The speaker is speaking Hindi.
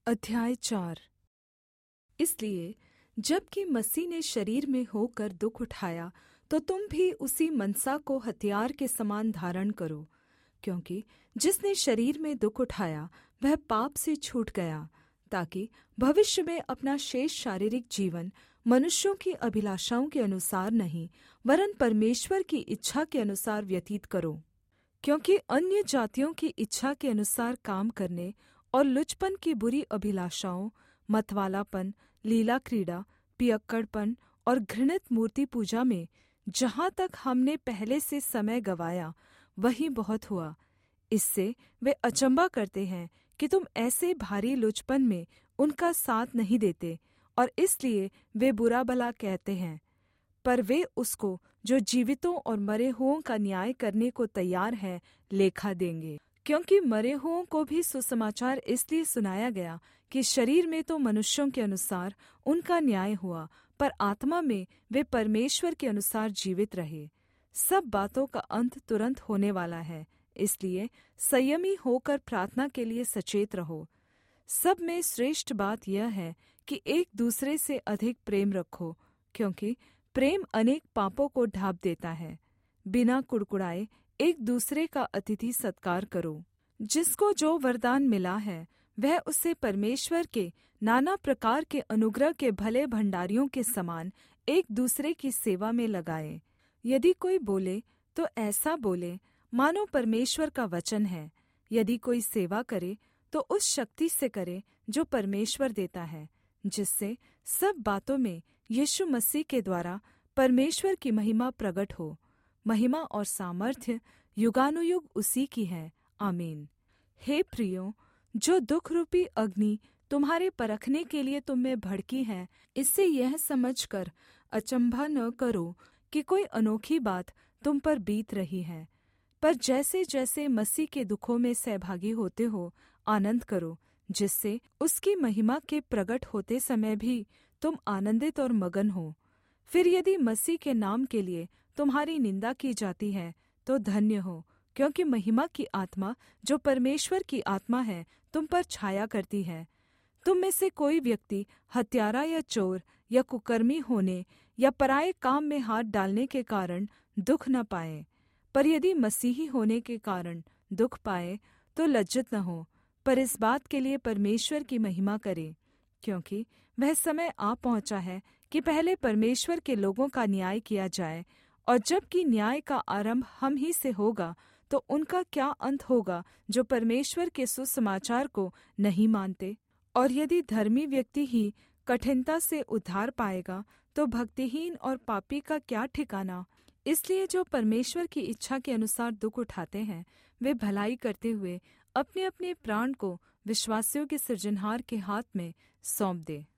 अध्याय 4। इसलिए जबकि मसीह ने शरीर में होकर दुःख उठाया, तो तुम भी उसी मनसा को हथियार के समान धारण करो। क्योंकि जिसने शरीर में दुःख उठाया वह पाप से छूट गया, ताकि भविष्य में अपना शेष शारीरिक जीवन मनुष्यों की अभिलाषाओं के अनुसार नहीं, वरन् परमेश्वर की इच्छा के अनुसार व्यतीत करो। क्योंकि अन्य जातियों की इच्छा के अनुसार काम करने और लुचपन की बुरी अभिलाषाओं, मतवालापन, लीला क्रीड़ा, पियक्कड़पन और घृणित मूर्ति पूजा में जहाँ तक हमने पहले से समय गँवाया वही बहुत हुआ। इससे वे अचम्भा करते हैं कि तुम ऐसे भारी लुचपन में उनका साथ नहीं देते, और इसलिए वे बुरा भला कहते हैं। पर वे उसको जो जीवितों और मरे हुओं का न्याय करने को तैयार है लेखा देंगे। क्योंकि मरे हुओं को भी सुसमाचार इसलिए सुनाया गया कि शरीर में तो मनुष्यों के अनुसार उनका न्याय हुआ, पर आत्मा में वे परमेश्वर के अनुसार जीवित रहे। सब बातों का अंत तुरंत होने वाला है, इसलिए संयमी होकर प्रार्थना के लिए सचेत रहो। सब में श्रेष्ठ बात यह है कि एक दूसरे से अधिक प्रेम रखो, क्योंकि प्रेम अनेक पापों को ढाँप देता है। बिना कुड़कुड़ाए एक दूसरे का अतिथि सत्कार करो। जिसको जो वरदान मिला है वह उसे परमेश्वर के नाना प्रकार के अनुग्रह के भले भंडारियों के समान एक दूसरे की सेवा में लगाए। यदि कोई बोले तो ऐसा बोले मानो परमेश्वर का वचन है। यदि कोई सेवा करे तो उस शक्ति से करे जो परमेश्वर देता है, जिससे सब बातों में यीशु मसीह के द्वारा परमेश्वर की महिमा प्रगट हो। महिमा और सामर्थ्य युगानुयुग उसी की है। आमीन। हे प्रियो, जो दुख रूपी अग्नि तुम्हारे परखने के लिए तुम में भड़की है, इससे यह समझकर अचम्भा न करो कि कोई अनोखी बात तुम पर बीत रही है। पर जैसे जैसे मसीह के दुखों में सहभागी होते हो, आनंद करो, जिससे उसकी महिमा के प्रगट होते समय भी तुम आनंदित और मगन हो। फिर यदि मसीह के नाम के लिए तुम्हारी निंदा की जाती है तो धन्य हो, क्योंकि महिमा की आत्मा जो परमेश्वर की आत्मा है तुम पर छाया करती है। तुम में से कोई व्यक्ति हत्यारा या चोर या कुकर्मी होने या पराए काम में हाथ डालने के कारण दुःख न पाए। पर यदि मसीही होने के कारण दुःख पाए तो लज्जित न हो, पर इस बात के लिए परमेश्वर की महिमा करे। क्योंकि वह समय आ पहुँचा है कि पहले परमेश्वर के लोगों का न्याय किया जाए, और जबकि न्याय का आरंभ हम ही से होगा तो उनका क्या अंत होगा जो परमेश्वर के सुसमाचार को नहीं मानते। और यदि धर्मी व्यक्ति ही कठिनता से उद्धार पाएगा तो भक्तिहीन और पापी का क्या ठिकाना। इसलिए जो परमेश्वर की इच्छा के अनुसार दुःख उठाते हैं वे भलाई करते हुए अपने अपने प्राण को विश्वासियों के सृजनहार के हाथ में सौंप दें।